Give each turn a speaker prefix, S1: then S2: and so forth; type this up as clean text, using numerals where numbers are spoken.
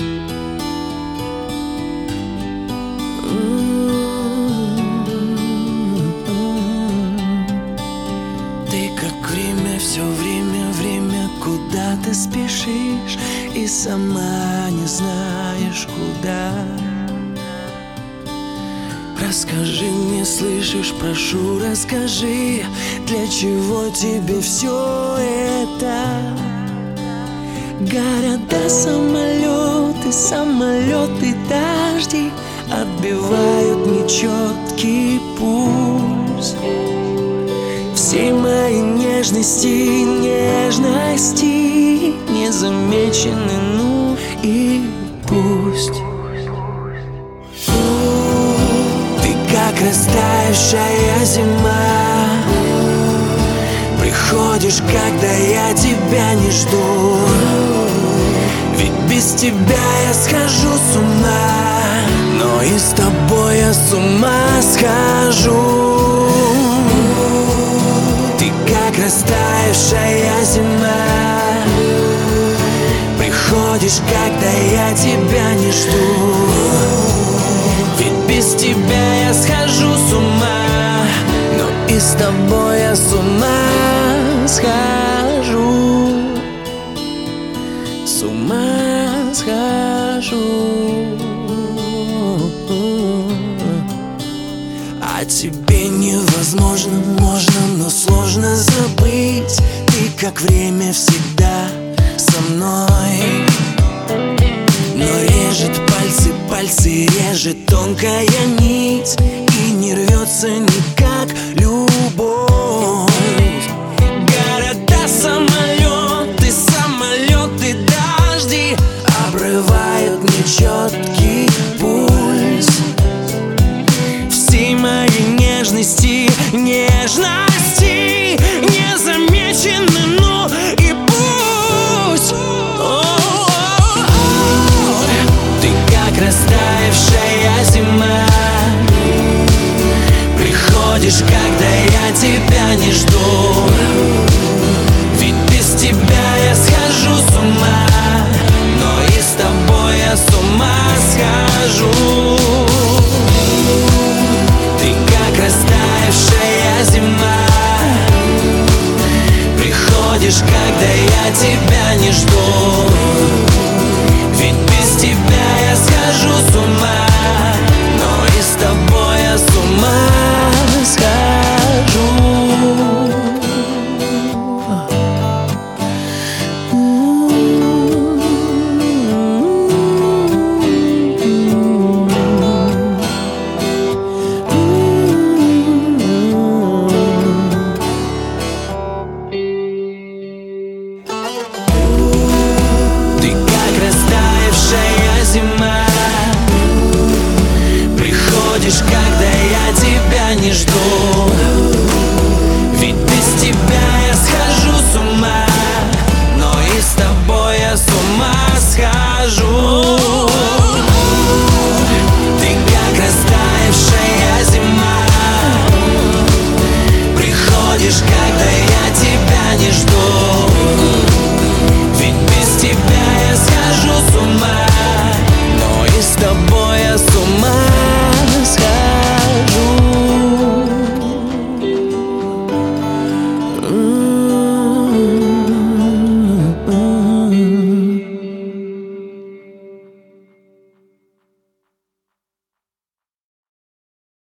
S1: Ты как время, все время, куда ты спешишь и сама не знаешь куда. Расскажи мне, слышишь, прошу, расскажи, для чего тебе все это? Города, самолеты, дожди отбивают нечеткий пульс. Все мои нежности не замечены, ну и пусть. Ты как растаявшая зима, приходишь, когда я тебя не жду. Ведь без тебя я схожу с ума, но и с тобой я с ума схожу. Ты как растаявшая зима, приходишь, когда я тебя не жду. Ведь без тебя я схожу с ума, но и с тобой я с ума схожу. С ума схожу. А тебе невозможно, можно, но сложно забыть. Ты как время всегда со мной. Но режет пальцы режет тонкая нить, и не рвется никак любовь. Города, самолеты, дожди обрывают нечеткий пульс. Все мои нежности не замечены, ну и пусть. Ты как растаявшая